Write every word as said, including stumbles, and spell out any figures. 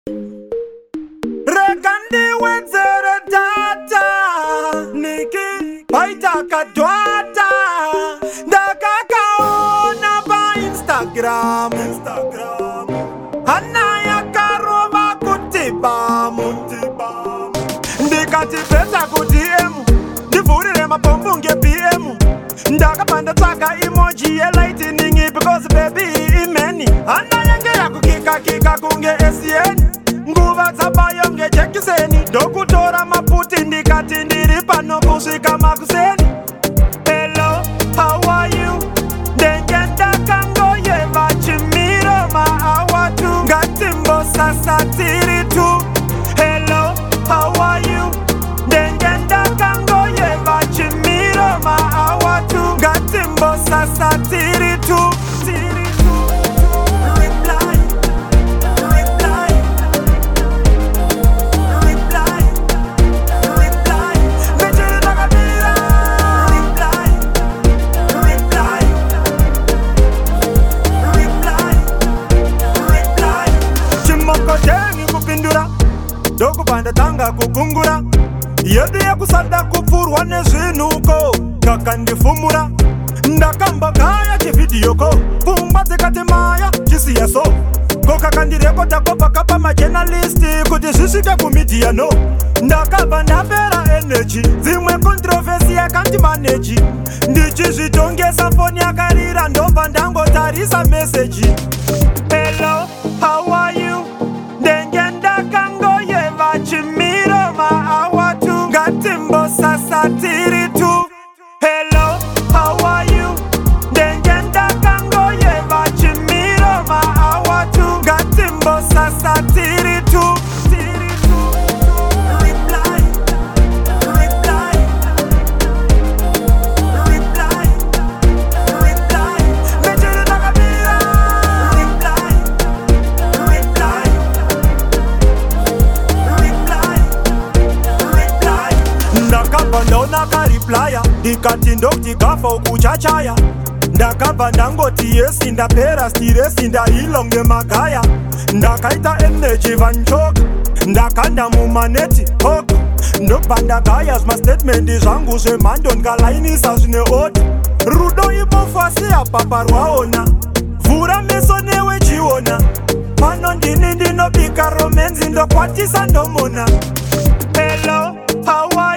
Rekandi wenzere data Niki baita kadwata Ndakakaona pa Instagram Instagram Anaya karova kutibamu Ndikati pesa kuti emu Ndivurire mapombo nge P M Ndakapanda tsaka emoji ya lightning Because baby imeni Anaya ngeya kukika kika kunge S N Nguva zabayo nge chekiseni Dokutora maputi ndikati ndiri pano kuswika makuseni Hello, how are you? Ndengenda kango yeva chimiro maawatu Ngatimbo sasa tiri tu Hello, how are you? Ndengenda kango yeva chimiro maawatu Ngatimbo sasa tiri tu Tiri tu Reply Reply Reply Reply Mejere nakabira Reply Reply Reply Reply Chimoko tengi kupindura Doku panda tanga kukungura Yedu ya kusada kupurwa nezvinuko Kaka ndifumura Ndakamba kaya chividiyoko Pumba zikati maya chisiyaso Koka kandirekota kopa kapa majenalisti Kuti zvisvike kumidia no Ndakabva ndapera energy Zimwe kontroversi yakanti maneji Ndichizvitongesa foni yakarira Ndobva ndangotarisa meseji Hello, how are you? Ndengenda kango yeva chimiro maawatu Ngatimbo sasa tiri tu Hello, how are you? Ndengenda kango yeva chimiro maawatu Ngatimbo sasa tiri tu Tiri tu Reply Reply Reply Reply Mejere nakabira Reply Reply Reply Reply Ndakabva ndaona kariplya ndikati ndokutikafa ukuchachaya Ndakabva ndangoti yesi ndapera stiresi ndailonge magaya Ndakaita energy vanchoka ndakanda mumaneti hoko ndobva ndagaya zvimastatement zvangu zvemhando ndikalainisa zvine odi Rudo ibofasi apapa rwaona Vhura meso newe chiona Pano ndini ndinobika romenzi ndokwatisa ndomona Hello, how are